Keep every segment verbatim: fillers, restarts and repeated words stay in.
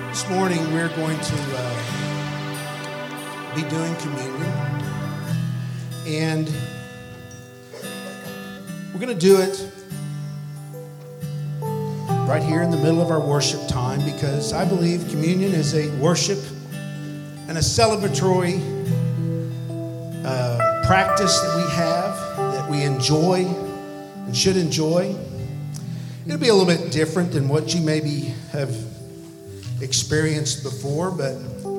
This morning we're going to uh, be doing communion, and we're going to do it right here in the middle of our worship time, because I believe communion is a worship and a celebratory uh, practice that we have, that we enjoy and should enjoy. It'll be a little bit different than what you maybe have experienced before, but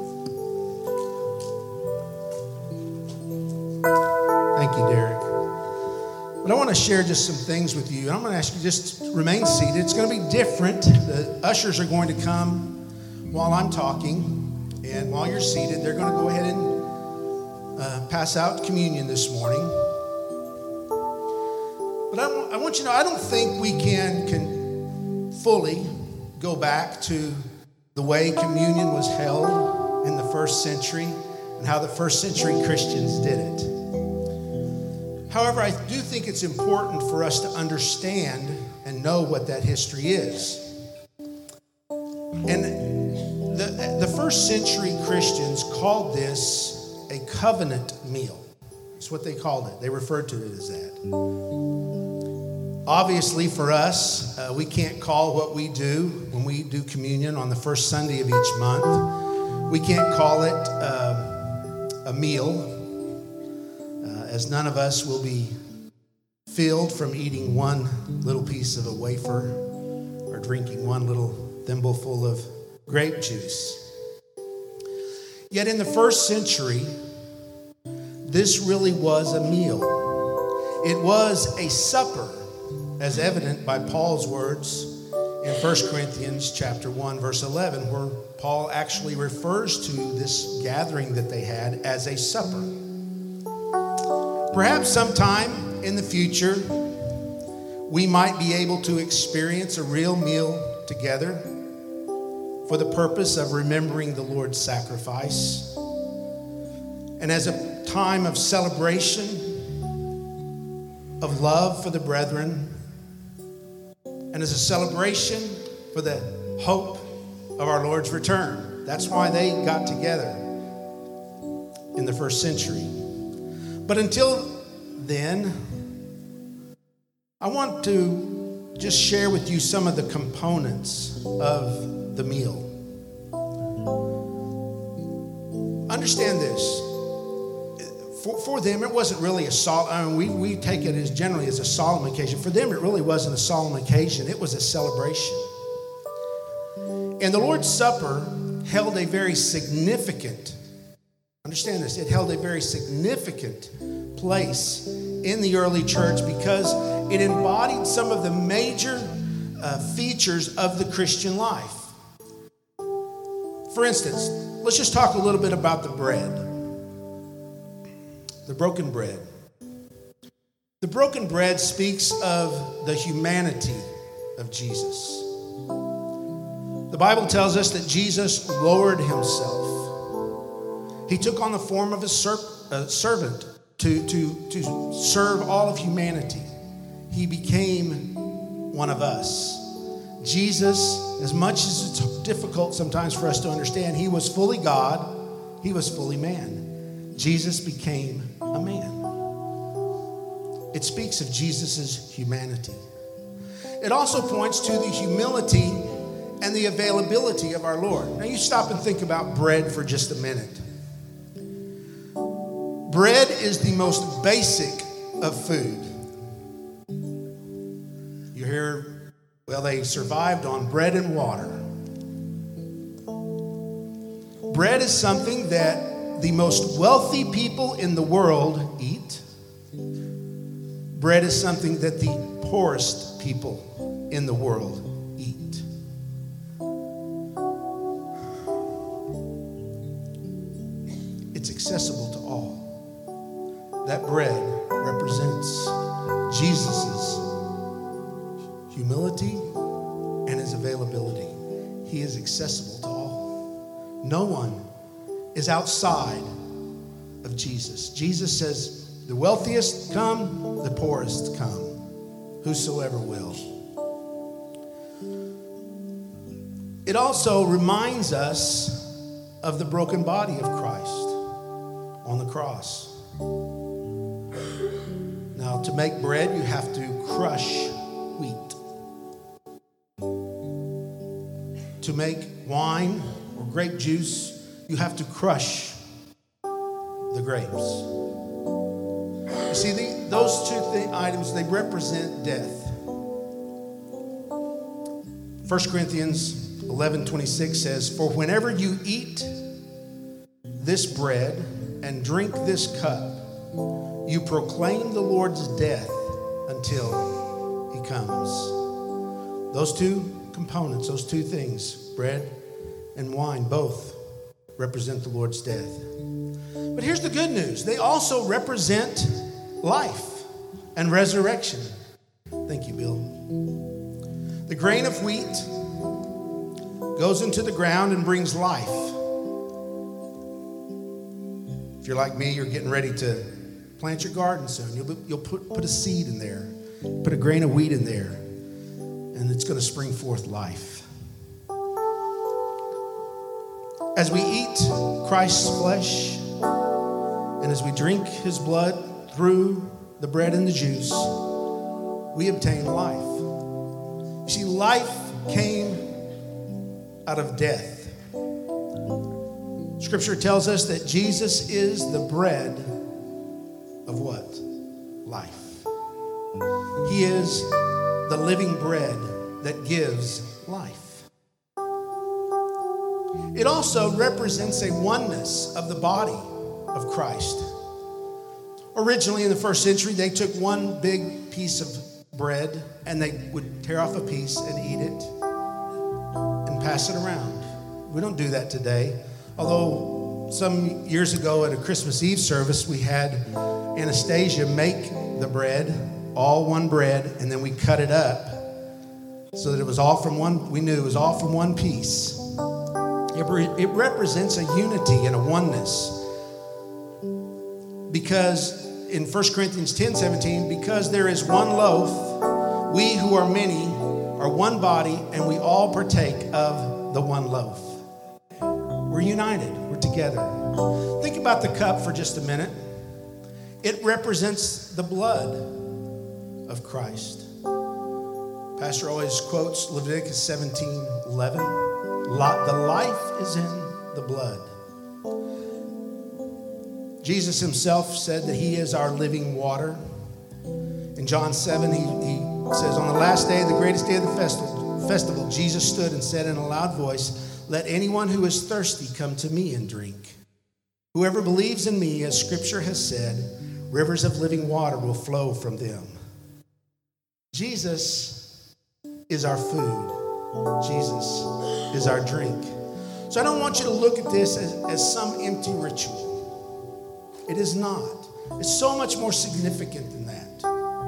thank you, Derek. But I want to share just some things with you. I'm going to ask you just to remain seated. It's going to be different. The ushers are going to come while I'm talking, and while you're seated, they're going to go ahead and uh, pass out communion this morning. But I, I want you to know, I don't think we can, can fully go back to the way communion was held in the first century and how the first century Christians did it. However, I do think it's important for us to understand and know what that history is. And the, the first century Christians called this a covenant meal. That's what they called it. They referred to it as that. Obviously, for us, uh, we can't call what we do when we do communion on the first Sunday of each month. We can't call it uh, a meal, uh, as none of us will be filled from eating one little piece of a wafer or drinking one little thimbleful of grape juice. Yet in the first century, this really was a meal. It was a supper, as evident by Paul's words in First Corinthians chapter one, verse eleven, where Paul actually refers to this gathering that they had as a supper. Perhaps sometime in the future, we might be able to experience a real meal together for the purpose of remembering the Lord's sacrifice, and as a time of celebration, of love for the brethren, and as a celebration for the hope of our Lord's return. That's why they got together in the first century. But until then, I want to just share with you some of the components of the meal. Understand this. For, for them, it wasn't really a solemn, I mean, we, we take it as generally as a solemn occasion. For them, it really wasn't a solemn occasion. It was a celebration. And the Lord's Supper held a very significant, understand this, it held a very significant place in the early church because it embodied some of the major uh, features of the Christian life. For instance, let's just talk a little bit about the bread. The broken bread. The broken bread speaks of the humanity of Jesus. The Bible tells us that Jesus lowered himself. He took on the form of a, serp- a servant to, to, to serve all of humanity. He became one of us. Jesus, as much as it's difficult sometimes for us to understand, he was fully God, he was fully man. Jesus became a man. It speaks of Jesus' humanity. It also points to the humility and the availability of our Lord. Now you stop and think about bread for just a minute. Bread is the most basic of food. You hear, well, they survived on bread and water. Bread is something that the most wealthy people in the world eat. Bread is something that the poorest people in the world eat. It's accessible to all. That bread represents Jesus' humility and his availability. He is accessible to all. No one is outside of Jesus. Jesus says, the wealthiest come, the poorest come, whosoever will. It also reminds us of the broken body of Christ on the cross. Now, to make bread, you have to crush wheat. To make wine or grape juice, you have to crush the grapes. You see, the, those two th- items, they represent death. First Corinthians eleven twenty-six says, "For whenever you eat this bread and drink this cup, you proclaim the Lord's death until he comes." Those two components, those two things, bread and wine, both represent the Lord's death. But here's the good news. They also represent life and resurrection. Thank you, Bill. The grain of wheat goes into the ground and brings life. If you're like me, you're getting ready to plant your garden soon. You'll, you'll put, put a seed in there, put a grain of wheat in there, and it's going to spring forth life. As we eat Christ's flesh and as we drink his blood through the bread and the juice, we obtain life. You see, life came out of death. Scripture tells us that Jesus is the bread of what? Life. He is the living bread that gives life. It also represents a oneness of the body of Christ. Originally in the first century, they took one big piece of bread and they would tear off a piece and eat it and pass it around. We don't do that today. Although some years ago at a Christmas Eve service, we had Anastasia make the bread, all one bread, and then we cut it up so that it was all from one, we knew it was all from one piece. It, re- it represents a unity and a oneness. Because in First Corinthians ten seventeen, because there is one loaf, we who are many are one body, and we all partake of the one loaf. We're united. We're together. Think about the cup for just a minute. It represents the blood of Christ. Pastor always quotes Leviticus seventeen eleven. The life is in the blood. Jesus himself said that he is our living water. In John seven, he, he says, on the last day, the greatest day of the festival, festival, Jesus stood and said in a loud voice, "Let anyone who is thirsty come to me and drink. Whoever believes in me, as Scripture has said, rivers of living water will flow from them." Jesus is our food. Jesus is our drink. So I don't want you to look at this as, as some empty ritual. It is not. It's so much more significant than that.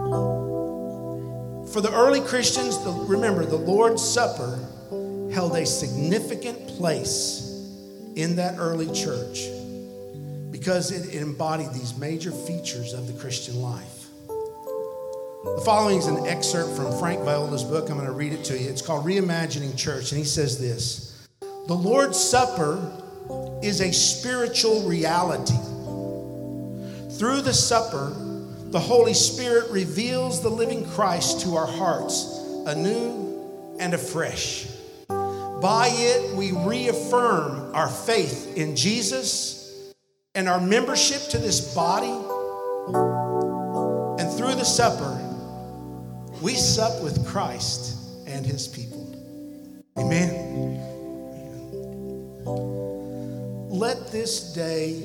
For the early Christians, the, remember, the Lord's Supper held a significant place in that early church because it, it embodied these major features of the Christian life. The following is an excerpt from Frank Viola's book. I'm going to read it to you. It's called Reimagining Church, and he says this: "The Lord's Supper is a spiritual reality. Through the supper, the Holy Spirit reveals the living Christ to our hearts anew and afresh. By it, we reaffirm our faith in Jesus and our membership to this body. And through the supper, we sup with Christ and his people." Amen. Let this day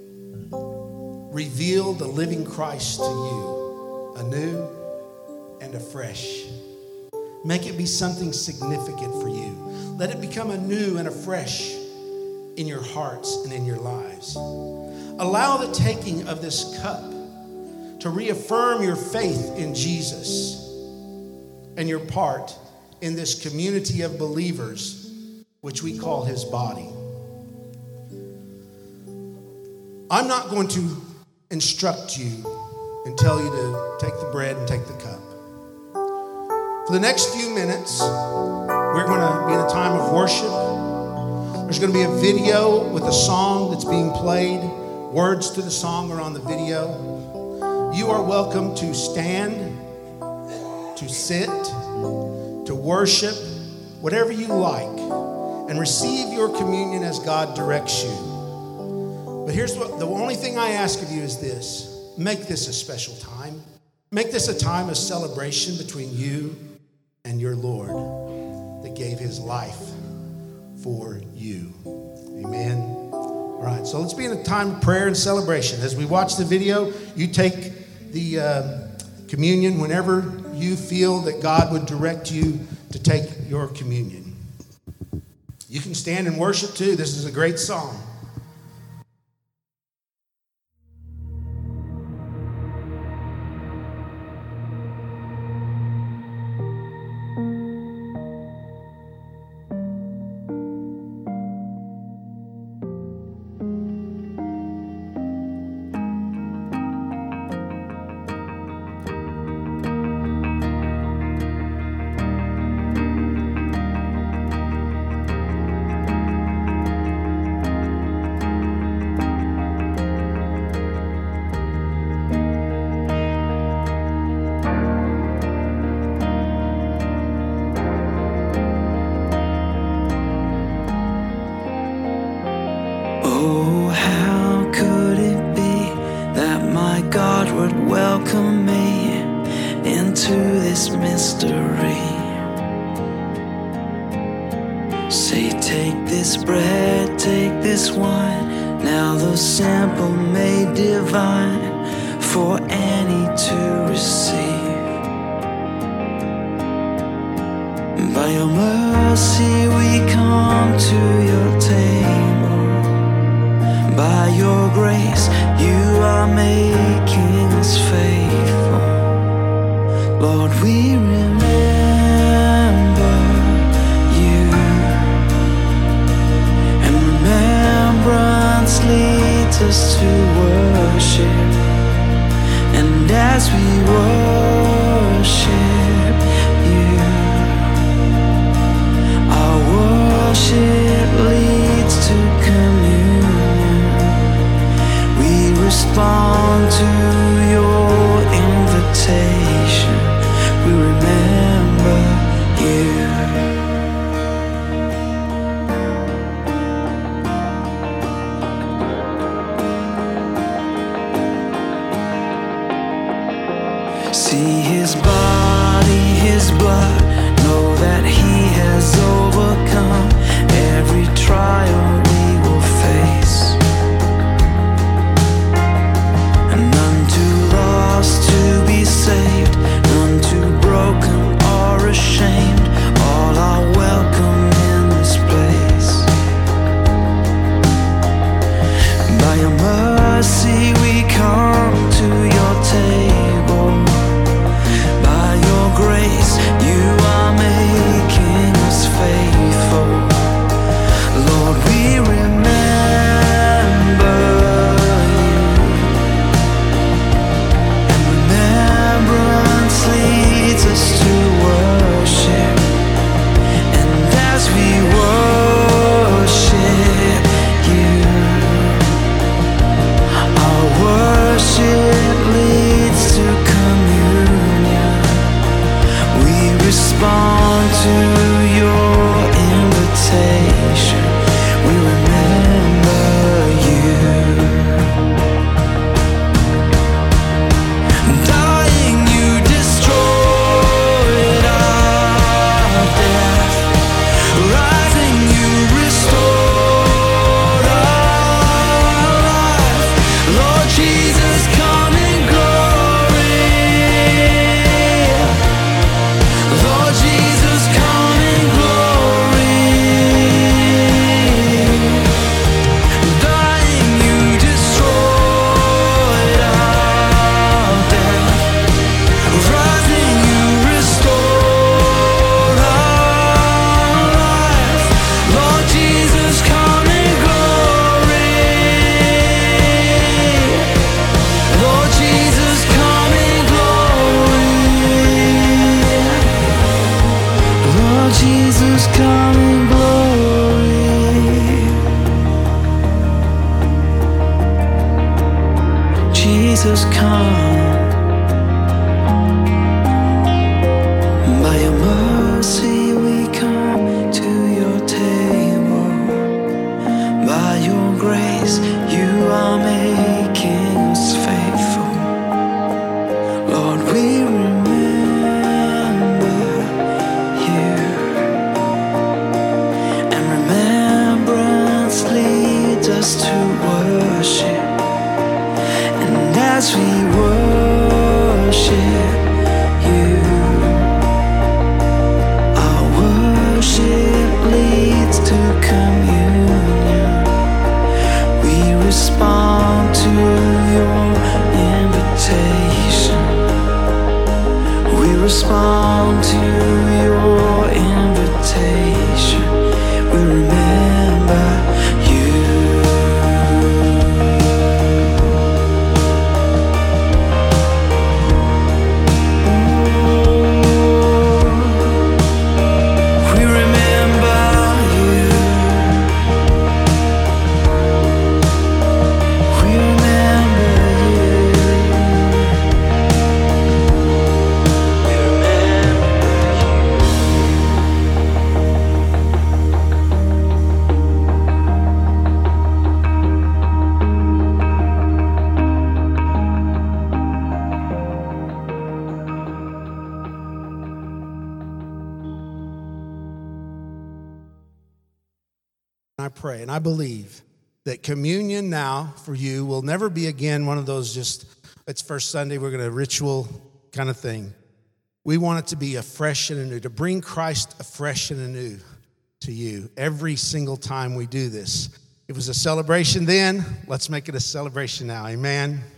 reveal the living Christ to you anew and afresh. Make it be something significant for you. Let it become anew and afresh in your hearts and in your lives. Allow the taking of this cup to reaffirm your faith in Jesus and your part in this community of believers, which we call his body. I'm not going to instruct you and tell you to take the bread and take the cup. For the next few minutes, we're going to be in a time of worship. There's going to be a video with a song that's being played. Words to the song are on the video. You are welcome to stand, to sit, to worship, whatever you like, and receive your communion as God directs you. But here's what, the only thing I ask of you is this. Make this a special time. Make this a time of celebration between you and your Lord that gave his life for you. Amen. All right, so let's be in a time of prayer and celebration. As we watch the video, you take the uh, communion whenever you feel that God would direct you to take your communion. You can stand and worship too. This is a great song. Oh, how could it be that my God would welcome me into this mystery? Say, take this bread, take this wine, now the simple made divine for any to receive. By your mercy we come to your table. By your grace, you are making us faithful. Lord, we remember you, and remembrance leads us to worship. And as we worship you, our worship leads to communion. Respond to your invitation. We remember you. See his body, his blood, come. By your mercy we come to your table. By your grace you are making us faithful. Lord, we remember you, and remembrance leads us to worship. And as we worship you, our worship leads to communion. We respond to your invitation. We respond to your invitation. We remember you. We remember you. We remember you. We I pray and I believe that communion now for you will never be again one of those just, it's first Sunday, we're going to ritual kind of thing. We want it to be afresh and anew, to bring Christ afresh and anew to you every single time we do this. It was a celebration then, let's make it a celebration now. Amen.